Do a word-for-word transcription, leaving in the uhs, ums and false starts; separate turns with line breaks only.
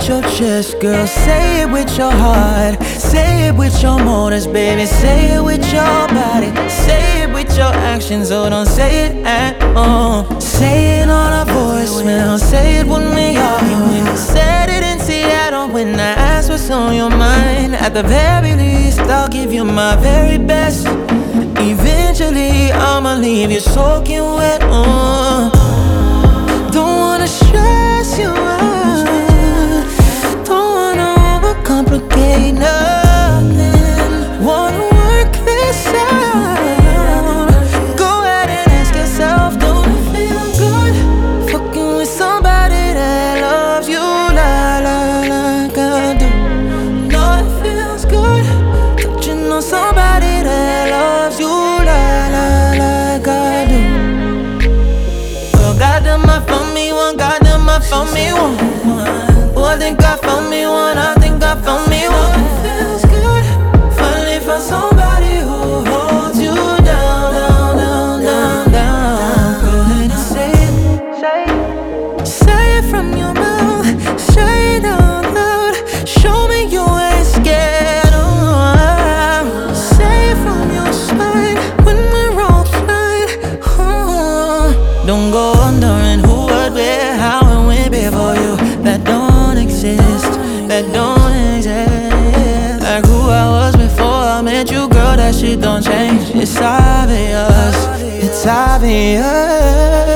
with your chest, girl. Say it with your heart. Say it with your motives, baby. Say it with your body. Say it with your actions, oh, don't say it at all. Say it on a voicemail. Say it when we arguing. Said it in Seattle when I asked what's on your mind. At the very least, I'll give you my very best. Eventually, I'ma leave you soaking wet. uh. Don't wanna stress you out. Don't wanna overcomplicate nothing. Wanna work this out. Go ahead and ask yourself, don't it feel good fucking with somebody that loves you la la like I do? No, it feels good touching on somebody that loves you la la like I do. Well, goddamn, I found me one. Goddamn, I found me one. Oh, I think I found me one. I think I found me one. It feels good. Finally found somebody who holds you down, down, down, down, down. Go ahead and say it. Say it. Say it from your mouth. Say it out loud. Show me you ain't scared. Oh, say it from your spine when we're all fine. Oh, don't go wondering who, what, where, how, and when before you. That don't exist. That don't exist. Like who I was before I met you, girl. That shit don't change. It's obvious. It's obvious.